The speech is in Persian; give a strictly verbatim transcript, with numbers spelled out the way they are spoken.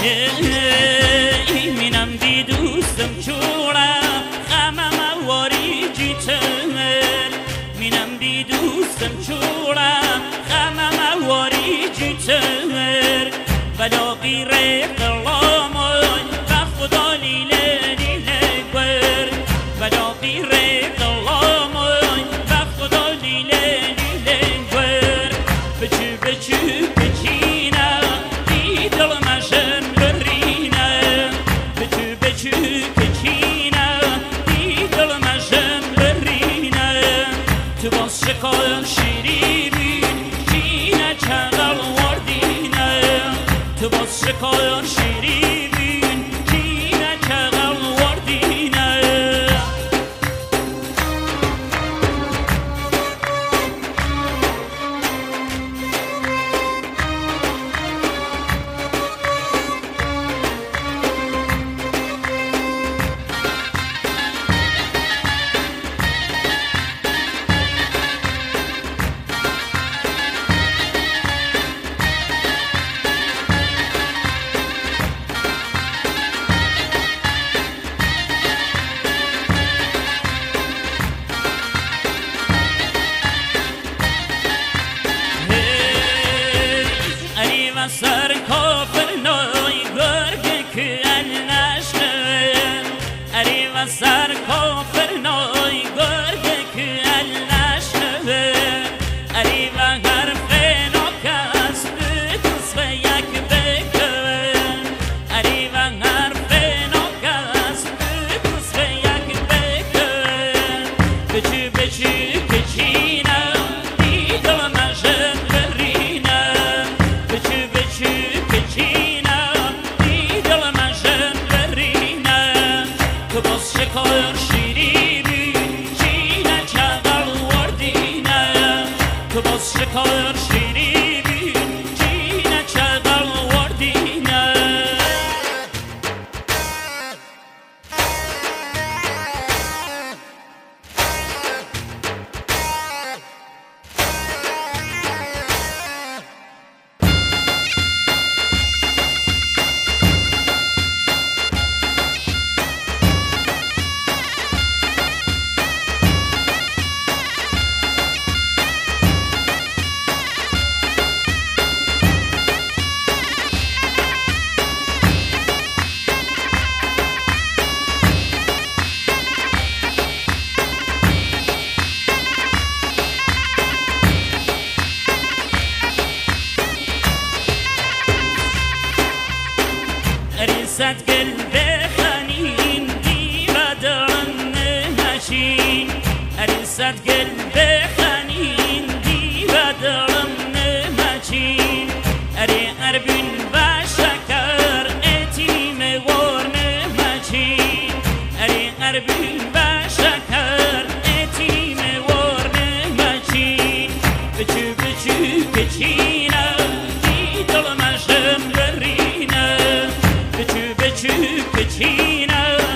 مینم دی دوستم چورم خمم واری جیتر مینم دی دوستم چورم خمم واری جیتر بلاقی ریق لامون و خدا لیله لیله گر بلاقی ریق لامون و خدا لیله لیله گر بچو بچو بچینه دی دل مشن برینه بچو بچو بچینه دی دل مشن برینه تو باز شکایان شیرینی چینه چقل وردینه تو باز شکایان شیرین چینه چقل وردینه سر کافر نای گرگ که ال نشنه اری و سر کافر نای گرگ که ال نشنه اری و حرف ناکس بکس و یک بکن اری و حرف ناکس بکس و یک بکن بچو بچو کچینه دی دل مشن برینه شکایان شیرینی چینه چقل وردینه تو باز شکایان شیرینی چینه چقل وردینه ریست گل بخنین دی و دارن نمشین ریست گل بخنین دی و دارن نمشین اری اربین و شکر اتیم ور نمشین اری اربین و شکر اتیم ور نمشین بچو بچو کچینه دی دل مشن برینه بچو بچو کچینه